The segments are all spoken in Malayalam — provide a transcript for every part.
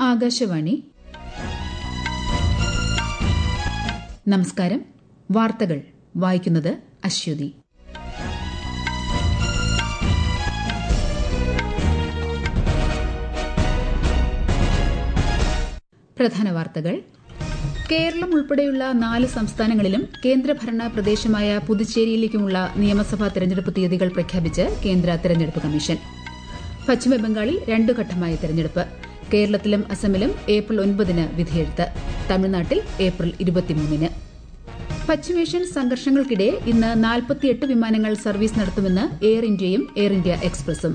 ആകാശവാണി. നമസ്കാരം. വാർത്തകൾ വായിക്കുന്നത് അശ്വതി. പ്രധാന വാർത്തകൾ. കേരളം ഉൾപ്പെടെയുള്ള 4 സംസ്ഥാനങ്ങളിലും കേന്ദ്രഭരണ പ്രദേശമായ പുതുച്ചേരിയിലേക്കുമുള്ള നിയമസഭാ തെരഞ്ഞെടുപ്പ് തീയതികൾ പ്രഖ്യാപിച്ച് കേന്ദ്ര തെരഞ്ഞെടുപ്പ് കമ്മീഷൻ. പശ്ചിമബംഗാളിൽ 2 ഘട്ടമായ തെരഞ്ഞെടുപ്പ്. കേരളത്തിലും അസമിലും ഏപ്രിൽ 9-ന് വിധിയെഴുത്ത്. തമിഴ്നാട്ടിൽ ഏപ്രിൽ 23-ന്. പശ്ചിമേഷ്യൻ സംഘർഷങ്ങൾക്കിടെ ഇന്ന് 48 വിമാനങ്ങൾ സർവീസ് നടത്തുമെന്ന് എയർ ഇന്ത്യയും എയർ ഇന്ത്യ എക്സ്പ്രസും.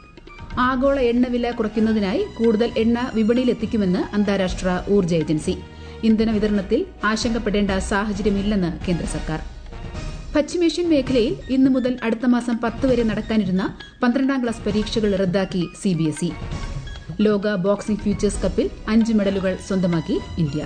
ആഗോള എണ്ണവില കുറയ്ക്കുന്നതിനായി കൂടുതൽ എണ്ണ വിപണിയിലെത്തിക്കുമെന്ന് അന്താരാഷ്ട്ര ഊർജ്ജ ഏജൻസി. ഇന്ധന വിതരണത്തിൽ ആശങ്കപ്പെടേണ്ട സാഹചര്യമില്ലെന്ന് കേന്ദ്ര സർക്കാർ. പശ്ചിമേഷ്യൻ മേഖലയിൽ ഇന്നു മുതൽ അടുത്ത മാസം 10 വരെ നടക്കാനിരുന്ന 12ാം ക്ലാസ് പരീക്ഷകൾ റദ്ദാക്കി CBSE. ലോക ബോക്സിംഗ് ഫ്യൂച്ചേഴ്സ് കപ്പിൽ 5 മെഡലുകൾ സ്വന്തമാക്കി ഇന്ത്യ.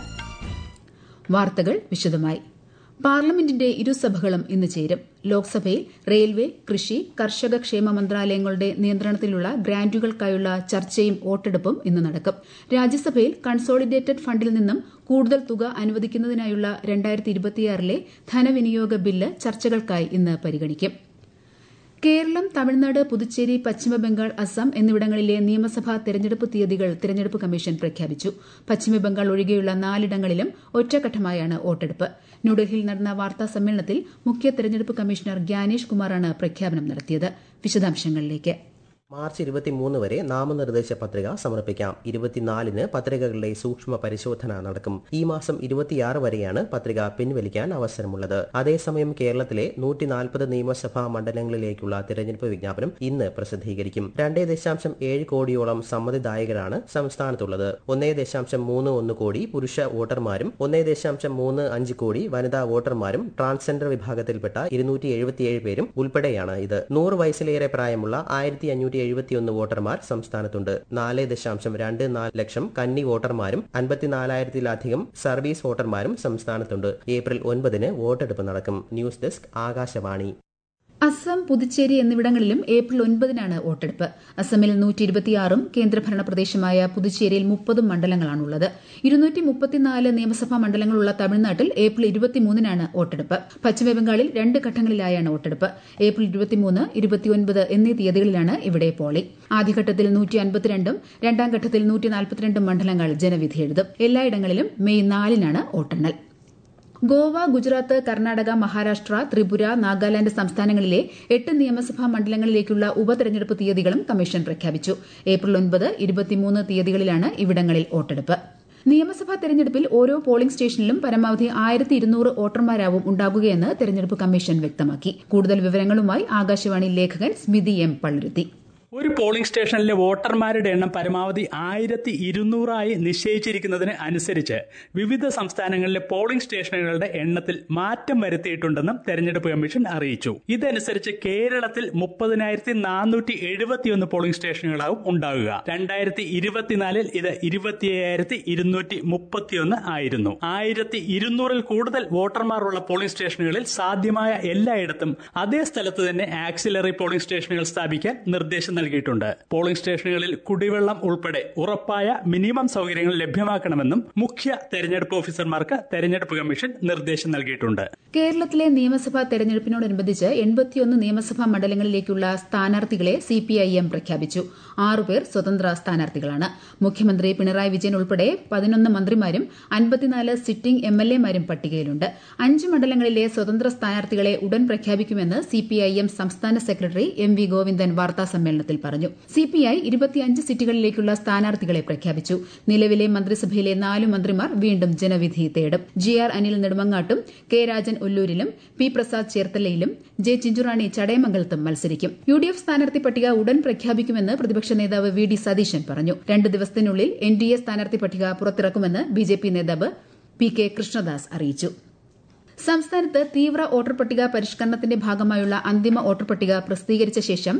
വാർത്തകൾ വിശദമായി. പാർലമെന്റിന്റെ ഇരുസഭകളും ഇന്ന് ചേരും. ലോക്സഭയിൽ റെയിൽവേ, കൃഷി, കർഷക ക്ഷേമ മന്ത്രാലയങ്ങളുടെ നിയന്ത്രണത്തിലുള്ള ഗ്രാന്റുകൾക്കായുള്ള ചർച്ചയും വോട്ടെടുപ്പും ഇന്ന് നടക്കും. രാജ്യസഭയിൽ കൺസോളിഡേറ്റഡ് ഫണ്ടിൽ നിന്നും കൂടുതൽ തുക അനുവദിക്കുന്നതിനായുള്ള 2026-ലെ ധനവിനിയോഗ ബില്ല് ചർച്ചകൾക്കായി ഇന്ന് പരിഗണിക്കും. കേരളം, തമിഴ്നാട്, പുതുച്ചേരി, പശ്ചിമബംഗാൾ, അസം എന്നിവിടങ്ങളിലെ നിയമസഭാ തെരഞ്ഞെടുപ്പ് തീയതികൾ തെരഞ്ഞെടുപ്പ് കമ്മീഷൻ പ്രഖ്യാപിച്ചു. പശ്ചിമബംഗാൾ ഒഴികെയുള്ള 4 ഇടങ്ങളിലും ഒറ്റഘട്ടമായാണ് വോട്ടെടുപ്പ്. ന്യൂഡൽഹിയിൽ നടന്ന വാർത്താ സമ്മേളനത്തിൽ മുഖ്യ തെരഞ്ഞെടുപ്പ് കമ്മീഷണർ ഗ്യാനേഷ് കുമാറാണ് പ്രഖ്യാപനം നടത്തിയത്. വിശദാംശങ്ങളിലേക്ക്. മാർച്ച് 23 വരെ നാമനിർദ്ദേശ പത്രിക സമർപ്പിക്കാം. 24-ന് പത്രികകളുടെ സൂക്ഷ്മ പരിശോധന നടക്കും. ഈ മാസം 26 വരെയാണ് പത്രിക പിൻവലിക്കാൻ അവസരമുള്ളത്. അതേസമയം കേരളത്തിലെ 140 നിയമസഭാ മണ്ഡലങ്ങളിലേക്കുള്ള തിരഞ്ഞെടുപ്പ് വിജ്ഞാപനം ഇന്ന് പ്രസിദ്ധീകരിക്കും. 2.7 കോടിയോളം സമ്മതിദായകരാണ് സംസ്ഥാനത്തുള്ളത്. 1.31 കോടി പുരുഷ വോട്ടർമാരും 1.35 കോടി വനിതാ വോട്ടർമാരും ട്രാൻസ്ജെൻഡർ വിഭാഗത്തിൽപ്പെട്ട 277 പേരും ഉൾപ്പെടെയാണ് ഇത്. 100 വയസ്സിലേറെ പ്രായമുള്ള 1571 വോട്ടർമാർ സംസ്ഥാനത്തുണ്ട്. 4.24 ലക്ഷം കന്നി വോട്ടർമാരും 54,000-ലധികം സർവീസ് വോട്ടർമാരും സംസ്ഥാനത്തുണ്ട്. ഏപ്രിൽ 9-ന് വോട്ടെടുപ്പ് നടക്കും. News desk, Akashvani. അസം, പുതുച്ചേരി എന്നിവിടങ്ങളിലും ഏപ്രിൽ 9-നാണ് വോട്ടെടുപ്പ്. അസമിൽ 126-ഉം കേന്ദ്രഭരണ പ്രദേശമായ പുതുച്ചേരിയിൽ 30 മണ്ഡലങ്ങളാണുള്ളത്. 234 നിയമസഭാ മണ്ഡലങ്ങളുള്ള തമിഴ്നാട്ടിൽ ഏപ്രിൽ 23-നാണ് വോട്ടെടുപ്പ്. പശ്ചിമബംഗാളിൽ 2 ഘട്ടങ്ങളിലായാണ് വോട്ടെടുപ്പ്. ഏപ്രിൽ 23, 29 എന്നീ തീയതികളിലാണ് ഇവിടെ പോളിംഗ്. ആദ്യഘട്ടത്തിൽ 152-ഉം രണ്ടാം ഘട്ടത്തിൽ 142 മണ്ഡലങ്ങൾ ജനവിധി എഴുതും. എല്ലായിടങ്ങളിലും മെയ് 4-നാണ് വോട്ടെണ്ണൽ. ഗോവ, ഗുജറാത്ത്, കർണാടക, മഹാരാഷ്ട്ര, ത്രിപുര, നാഗാലാന്റ് സംസ്ഥാനങ്ങളിലെ 8 നിയമസഭാ മണ്ഡലങ്ങളിലേക്കുള്ള ഉപതെരഞ്ഞെടുപ്പ് തീയതികളും കമ്മീഷൻ പ്രഖ്യാപിച്ചു. ഏപ്രിൽ 9, 23 തീയതികളിലാണ് ഇവിടങ്ങളിൽ വോട്ടെടുപ്പ്. നിയമസഭാ തെരഞ്ഞെടുപ്പിൽ ഓരോ പോളിംഗ് സ്റ്റേഷനിലും പരമാവധി 1200 വോട്ടർമാരാവും ഉണ്ടാകുകയെന്ന് തെരഞ്ഞെടുപ്പ് കമ്മീഷൻ വ്യക്തമാക്കി. കൂടുതൽ വിവരങ്ങളുമായി ആകാശവാണി ലേഖകൻ സ്മിതി M. പള്ളുരുത്തി. ഒരു പോളിംഗ് സ്റ്റേഷനിലെ വോട്ടർമാരുടെ എണ്ണം പരമാവധി 1200 നിശ്ചയിച്ചിരിക്കുന്നതിന് അനുസരിച്ച് വിവിധ സംസ്ഥാനങ്ങളിലെ പോളിംഗ് സ്റ്റേഷനുകളുടെ എണ്ണത്തിൽ മാറ്റം വരുത്തിയിട്ടുണ്ടെന്നും തെരഞ്ഞെടുപ്പ് കമ്മീഷൻ അറിയിച്ചു. ഇതനുസരിച്ച് കേരളത്തിൽ 30,471 പോളിംഗ് സ്റ്റേഷനുകളാവും ഉണ്ടാകുക. 2024-ൽ ഇത് 27,231 ആയിരുന്നു. 1200-ൽ കൂടുതൽ വോട്ടർമാരുള്ള പോളിംഗ് സ്റ്റേഷനുകളിൽ സാധ്യമായ എല്ലായിടത്തും അതേ സ്ഥലത്ത് തന്നെ ആക്സിലറി പോളിംഗ് സ്റ്റേഷനുകൾ സ്ഥാപിക്കാൻ നിർദ്ദേശം നൽകിയിട്ടുണ്ട്. പോളിംഗ് സ്റ്റേഷനുകളിൽ കുടിവെള്ളം ഉൾപ്പെടെ ഉറപ്പായ മിനിമം സൗകര്യങ്ങൾ ലഭ്യമാക്കണമെന്നും മുഖ്യ തെരഞ്ഞെടുപ്പ് ഓഫീസർമാർക്ക് തെരഞ്ഞെടുപ്പ് കമ്മീഷൻ നിർദ്ദേശം നൽകിയിട്ടുണ്ട്. കേരളത്തിലെ നിയമസഭാ തെരഞ്ഞെടുപ്പിനോടനുബന്ധിച്ച് 81 നിയമസഭാ മണ്ഡലങ്ങളിലേക്കുള്ള സ്ഥാനാർത്ഥികളെ CPIM പ്രഖ്യാപിച്ചു. 6 പേർ സ്വതന്ത്ര സ്ഥാനാർത്ഥികളാണ്. മുഖ്യമന്ത്രി പിണറായി വിജയൻ ഉൾപ്പെടെ 11 മന്ത്രിമാരും 54 സിറ്റിംഗ് MLA-മാരും പട്ടികയിലുണ്ട്. 5 മണ്ഡലങ്ങളിലെ സ്വതന്ത്ര സ്ഥാനാർത്ഥികളെ ഉടൻ പ്രഖ്യാപിക്കുമെന്ന് CPIM സംസ്ഥാന സെക്രട്ടറി MV ഗോവിന്ദൻ വാർത്താസമ്മേളനത്തിൽ പറഞ്ഞു. CPI 25 സീറ്റുകളിലേക്കുള്ള സ്ഥാനാർത്ഥികളെ പ്രഖ്യാപിച്ചു. നിലവിലെ മന്ത്രിസഭയിലെ 4 മന്ത്രിമാർ വീണ്ടും ജനവിധി തേടും. GR Anil നെടുമങ്ങാട്ടും K Rajan ഒല്ലൂരിലും P Prasad ചേർത്തലയിലും J Chinchu Rani ചടയമംഗലത്തും മത്സരിക്കും. UDF സ്ഥാനാർത്ഥി പട്ടിക ഉടൻ പ്രഖ്യാപിക്കുമെന്ന് പ്രതിപക്ഷ നേതാവ് VD സതീശൻ പറഞ്ഞു. 2 ദിവസത്തിനുള്ളിൽ NDA സ്ഥാനാർത്ഥി പട്ടിക പുറത്തിറക്കുമെന്ന് BJP നേതാവ് PK കൃഷ്ണദാസ് അറിയിച്ചു. സംസ്ഥാനത്ത് തീവ്ര വോട്ടർ പട്ടിക പരിഷ്കരണത്തിന്റെ ഭാഗമായുള്ള അന്തിമ വോട്ടർ പട്ടിക പ്രസിദ്ധീകരിച്ച ശേഷം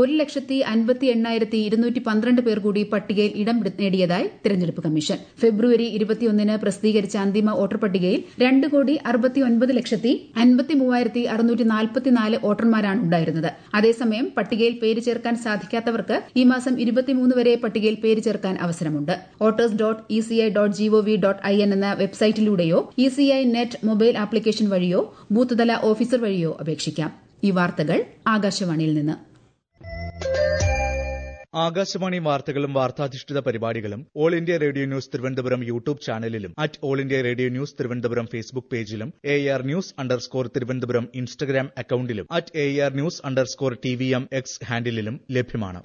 1,58,212 പേർ കൂടി പട്ടികയിൽ ഇടം നേടിയതായി തെരഞ്ഞെടുപ്പ് കമ്മീഷൻ. ഫെബ്രുവരി 21 പ്രസിദ്ധീകരിച്ച അന്തിമ വോട്ടർ പട്ടികയിൽ 2,69,53,644 വോട്ടർമാരാണ് ഉണ്ടായിരുന്നത്. അതേസമയം പട്ടികയിൽ പേര് ചേർക്കാൻ സാധിക്കാത്തവർക്ക് ഈ മാസം 23 വരെ പട്ടികയിൽ പേര് ചേർക്കാൻ അവസരമുണ്ട്. voters.eci.gov.in എന്ന വെബ്സൈറ്റിലൂടെയോ ECI നെറ്റ് മൊബൈൽ ആപ്ലിക്കേഷൻ വഴിയോ ബൂത്ത് തല ഓഫീസർ വഴിയോ അപേക്ഷിക്കാം. ഈ വാർത്തകൾ ആകാശവാണിയിൽ നിന്ന്. ആകാശവാണി വാർത്തകളും വാർത്താധിഷ്ഠിത പരിപാടികളും all India radio news Thiruvananthapuram YouTube ചാനലിലും all India radio news Thiruvananthapuram Facebook പേജിലും AR News_ തിരുവനന്തപുരം ഇൻസ്റ്റഗ്രാം അക്കൌണ്ടിലും AR News_TVM X ഹാൻഡിലും ലഭ്യമാണ്.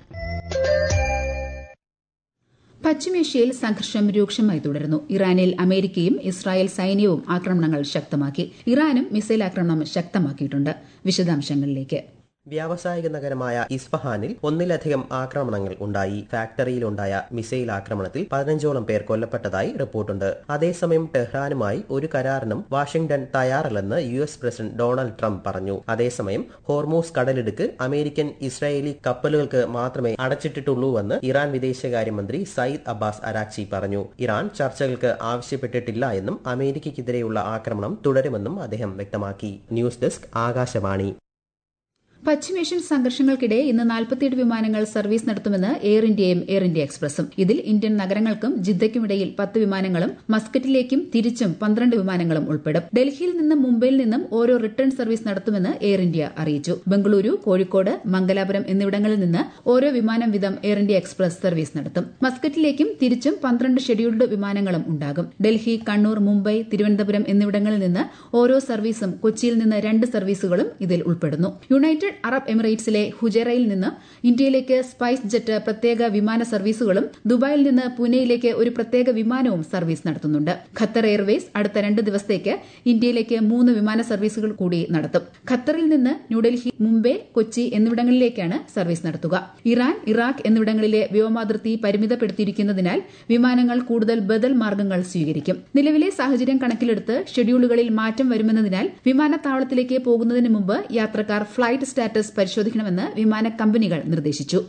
പശ്ചിമേഷ്യയിൽ സംഘർഷം രൂക്ഷമായി തുടരുന്നു. ഇറാനിൽ അമേരിക്കയും ഇസ്രായേൽ സൈന്യവും ആക്രമണങ്ങൾ ശക്തമാക്കി. ഇറാനും മിസൈൽ ആക്രമണം ശക്തമാക്കിയിട്ടുണ്ട്. വിശദാംശങ്ങളിലേക്ക്. വ്യാവസായിക നഗരമായ ഇസ്ഫഹാനിൽ ഒന്നിലധികം ആക്രമണങ്ങൾ ഉണ്ടായി. ഫാക്ടറിയിലുണ്ടായ മിസൈൽ ആക്രമണത്തിൽ 15ഓളം പേർ കൊല്ലപ്പെട്ടതായി റിപ്പോർട്ടുണ്ട്. അതേസമയം ടെഹ്റാനുമായി ഒരു കരാറിനും വാഷിംഗ്ടൺ തയ്യാറല്ലെന്ന് US പ്രസിഡന്റ് ഡൊണാൾഡ് ട്രംപ് പറഞ്ഞു. അതേസമയം ഹോർമൂസ് കടലിടുക്ക് അമേരിക്കൻ ഇസ്രായേലി കപ്പലുകൾക്ക് മാത്രമേ അടച്ചിട്ടിട്ടുള്ളൂവെന്ന് ഇറാൻ വിദേശകാര്യമന്ത്രി സയ്യിദ് അബ്ബാസ് അരാക്ചി പറഞ്ഞു. ഇറാൻ ചർച്ചകൾക്ക് ആവശ്യപ്പെട്ടിട്ടില്ല എന്നും അമേരിക്കയ്ക്കെതിരെയുള്ള ആക്രമണം തുടരുമെന്നും അദ്ദേഹം വ്യക്തമാക്കി. News desk Akashvani. പശ്ചിമേഷ്യൻ സംഘർഷങ്ങൾക്കിടെ ഇന്ന് 48 വിമാനങ്ങൾ സർവീസ് നടത്തുമെന്ന് എയർ ഇന്ത്യയും എയർ ഇന്ത്യ എക്സ്പ്രസും. ഇതിൽ ഇന്ത്യൻ നഗരങ്ങൾക്കും ജിദ്ദയ്ക്കുമിടയിൽ 10 വിമാനങ്ങളും മസ്കറ്റിലേക്കും തിരിച്ചും 12 വിമാനങ്ങളും ഉൾപ്പെടും. ഡൽഹിയിൽ നിന്നും മുംബൈയിൽ നിന്നും ഓരോ റിട്ടേൺ സർവീസ് നടത്തുമെന്ന് എയർ ഇന്ത്യ അറിയിച്ചു. ബംഗളൂരു, കോഴിക്കോട്, മംഗലാപുരം എന്നിവിടങ്ങളിൽ നിന്ന് ഓരോ വിമാനം വീതം എയർ ഇന്ത്യ എക്സ്പ്രസ് സർവീസ് നടത്തും. മസ്കറ്റിലേക്കും തിരിച്ചും 12 ഷെഡ്യൂൾഡ് വിമാനങ്ങളും ഉണ്ടാകും. ഡൽഹി, കണ്ണൂർ, മുംബൈ, തിരുവനന്തപുരം എന്നിവിടങ്ങളിൽ നിന്ന് ഓരോ സർവീസും, കൊച്ചിയിൽ നിന്ന് 2 സർവീസുകളും ഇതിൽ ഉൾപ്പെടുന്നു. യുണൈറ്റഡ് അറബ് എമിറേറ്റ്സിലെ ഹുജൈറയിൽ നിന്ന് ഇന്ത്യയിലേക്ക് സ്പൈസ് ജെറ്റ് പ്രത്യേക വിമാന സർവീസുകളും ദുബായിൽ നിന്ന് പൂനെയിലേക്ക് ഒരു പ്രത്യേക വിമാനവും സർവീസ് നടത്തുന്നുണ്ട്. ഖത്തർ എയർവേസ് അടുത്ത 2 ദിവസത്തേക്ക് ഇന്ത്യയിലേക്ക് 3 വിമാന സർവീസുകൾ കൂടി നടത്തും. ഖത്തറിൽ നിന്ന് ന്യൂഡൽഹി, മുംബൈ, കൊച്ചി എന്നിവിടങ്ങളിലേക്കാണ് സർവീസ് നടത്തുക. ഇറാൻ, ഇറാഖ് എന്നിവിടങ്ങളിലെ വ്യോമാതിർത്തി പരിമിതപ്പെടുത്തിയിരിക്കുന്നതിനാൽ വിമാനങ്ങൾ കൂടുതൽ ബദൽ മാർഗ്ഗങ്ങൾ സ്വീകരിക്കും. നിലവിലെ സാഹചര്യം കണക്കിലെടുത്ത് ഷെഡ്യൂളുകളിൽ മാറ്റം വരുമെന്നതിനാൽ വിമാനത്താവളത്തിലേക്ക് പോകുന്നതിന് മുമ്പ് യാത്രക്കാർ ഫ്ലൈറ്റ് സ്റ്റാറ്റസ് പരിശോധിക്കണമെന്ന് വിമാന കമ്പനികൾ നിർദ്ദേശിച്ചു.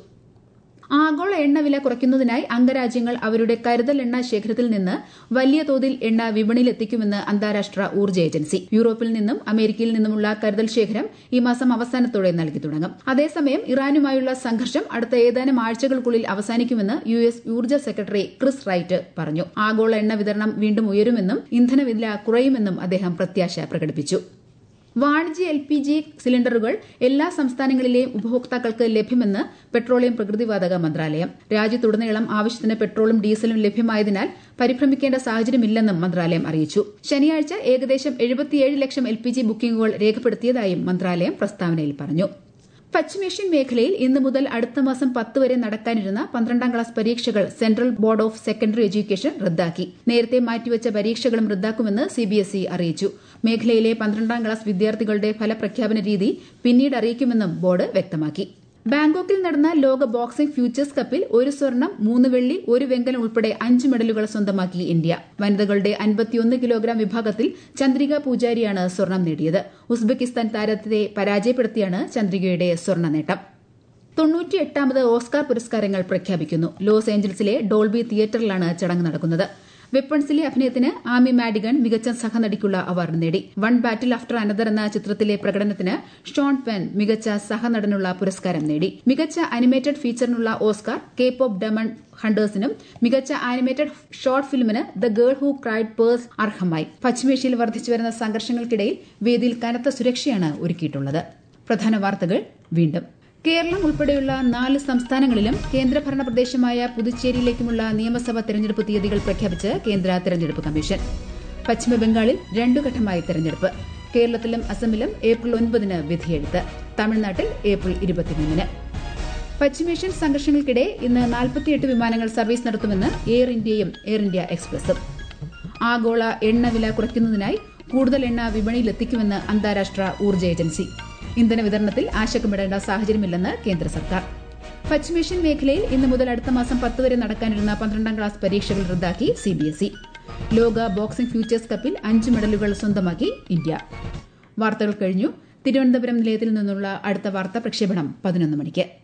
ആഗോള എണ്ണവില കുറയ്ക്കുന്നതിനായി അംഗരാജ്യങ്ങൾ അവരുടെ കരുതൽ എണ്ണ ശേഖരത്തിൽ നിന്ന് വലിയ തോതിൽ എണ്ണ വിപണിയിലെത്തിക്കുമെന്ന് അന്താരാഷ്ട്ര ഊർജ്ജ ഏജൻസി. യൂറോപ്പിൽ നിന്നും അമേരിക്കയിൽ നിന്നുമുള്ള കരുതൽ ശേഖരം ഈ മാസം അവസാനത്തോടെ നൽകി തുടങ്ങും. അതേസമയം ഇറാനുമായുള്ള സംഘർഷം അടുത്ത ഏതാനും ആഴ്ചകൾക്കുള്ളിൽ അവസാനിക്കുമെന്ന് US ഊർജ്ജ സെക്രട്ടറി ക്രിസ് റൈറ്റ് പറഞ്ഞു. ആഗോള എണ്ണ വിതരണം വീണ്ടും ഉയരുമെന്നും ഇന്ധനവില കുറയുമെന്നും അദ്ദേഹം പ്രത്യാശ പ്രകടിപ്പിച്ചു. വാണിജ്യ LPG സിലിണ്ടറുകൾ എല്ലാ സംസ്ഥാനങ്ങളിലെയും ഉപഭോക്താക്കൾക്ക് ലഭ്യമെന്ന് പെട്രോളിയം പ്രകൃതിവാതക മന്ത്രാലയം. രാജ്യത്തുടനീളം ആവശ്യത്തിന് പെട്രോളും ഡീസലും ലഭ്യമായതിനാൽ പരിഭ്രമിക്കേണ്ട സാഹചര്യമില്ലെന്നും മന്ത്രാലയം അറിയിച്ചു. ശനിയാഴ്ച ഏകദേശം 77 ലക്ഷം LPG ബുക്കിംഗുകൾ രേഖപ്പെടുത്തിയതായും മന്ത്രാലയം പ്രസ്താവനയിൽ പറഞ്ഞു. പശ്ചിമേഷ്യൻ മേഖലയിൽ ഇന്ന് മുതൽ അടുത്ത മാസം 10 വരെ നടക്കാനിരുന്ന 12ാം ക്ലാസ് പരീക്ഷകൾ Central Board of Secondary Education റദ്ദാക്കി. നേരത്തെ മാറ്റിവച്ച പരീക്ഷകളും റദ്ദാക്കുമെന്ന് CBSE അറിയിച്ചു. മേഖലയിലെ 12ാം ക്ലാസ് വിദ്യാർത്ഥികളുടെ ഫലപ്രഖ്യാപന രീതി പിന്നീട് അറിയിക്കുമെന്നും ബോർഡ് വ്യക്തമാക്കി. ബാങ്കോക്കിൽ നടന്ന ലോക ബോക്സിംഗ് ഫ്യൂച്ചേഴ്സ് കപ്പിൽ 1 സ്വർണം, 3 വെള്ളി, 1 വെങ്കലം ഉൾപ്പെടെ 5 മെഡലുകൾ സ്വന്തമാക്കി ഇന്ത്യ. വനിതകളുടെ 51 കിലോഗ്രാം വിഭാഗത്തിൽ ചന്ദ്രിക പൂജാരിയാണ് സ്വർണം നേടിയത്. ഉസ്ബെക്കിസ്ഥാൻ താരത്തെ പരാജയപ്പെടുത്തിയാണ് ചന്ദ്രികയുടെ സ്വർണ്ണ നേട്ടം. 98ാമത് ഓസ്കാർ പുരസ്കാരങ്ങൾ പ്രഖ്യാപിക്കുന്നു. ലോസ് ഏഞ്ചൽസിലെ ഡോൾബി തിയേറ്ററിലാണ് ചടങ്ങ് നടക്കുന്നത്. വെപ്പൺസിലെ അഭിനയത്തിന് ആമി മാഡിഗൺ മികച്ച സഹനടിക്കുള്ള അവാർഡ് നേടി. വൺ ബാറ്റിൽ ആഫ്റ്റർ അനദർ എന്ന ചിത്രത്തിലെ പ്രകടനത്തിന് ഷോൺ പെൻ മികച്ച സഹനടനുള്ള പുരസ്കാരം നേടി. മികച്ച അനിമേറ്റഡ് ഫീച്ചറിനുള്ള ഓസ്കാർ K-pop ഡെമൺ ഹണ്ടേഴ്സിനും മികച്ച ആനിമേറ്റഡ് ഷോർട്ട് ഫിലിമിന് The Girl Who Cried Pearls അർഹമായി. പശ്ചിമേഷ്യയിൽ വർദ്ധിച്ചുവരുന്ന സംഘർഷങ്ങൾക്കിടയിൽ വേദിയിൽ കനത്ത സുരക്ഷയാണ് ഒരുക്കിയിട്ടുള്ളത്. പ്രധാന വാർത്തകൾ വീണ്ടും. കേരളം ഉൾപ്പെടെയുള്ള 4 സംസ്ഥാനങ്ങളിലും കേന്ദ്രഭരണ പ്രദേശമായ പുതുച്ചേരിയിലേക്കുമുള്ള നിയമസഭാ തെരഞ്ഞെടുപ്പ് തീയതികൾ പ്രഖ്യാപിച്ച് കേന്ദ്ര തെരഞ്ഞെടുപ്പ് കമ്മീഷൻ. പശ്ചിമബംഗാളിൽ 2 ഘട്ടമായി തെരഞ്ഞെടുപ്പ്. കേരളത്തിലും അസമിലും ഏപ്രിൽ 9 വിധിയെഴുത്ത്. തമിഴ്നാട്ടിൽ ഏപ്രിൽ 23. പശ്ചിമേഷ്യൻ സംഘർഷങ്ങൾക്കിടെ ഇന്ന് 48 വിമാനങ്ങൾ സർവീസ് നടത്തുമെന്ന് എയർ ഇന്ത്യയും എയർ ഇന്ത്യ എക്സ്പ്രസും. ആഗോള എണ്ണവില കുറയ്ക്കുന്നതിനായി കൂടുതൽ എണ്ണ വിപണിയിലെത്തിക്കുമെന്ന് അന്താരാഷ്ട്ര ഊർജ്ജ ഏജൻസി. ഇന്ധന വിതരണത്തിൽ ആശങ്കപ്പെടേണ്ട സാഹചര്യമില്ലെന്ന് കേന്ദ്ര സർക്കാർ. പശ്ചിമേഷ്യൻ മേഖലയിൽ ഇന്ന് മുതൽ അടുത്ത മാസം 10 വരെ നടക്കാനിരുന്ന 12ാം ക്ലാസ് പരീക്ഷകൾ റദ്ദാക്കി CBSE. ലോക ബോക്സിംഗ് ഫ്യൂച്ചേഴ്സ് കപ്പിൽ 5 മെഡലുകൾ സ്വന്തമാക്കി ഇന്ത്യ. വാർത്തകൾ കഴിഞ്ഞു. തിരുവനന്തപുരം നിലയത്തിൽ നിന്നുള്ള അടുത്ത വാർത്താ പ്രക്ഷേപണം 11 മണിക്ക്.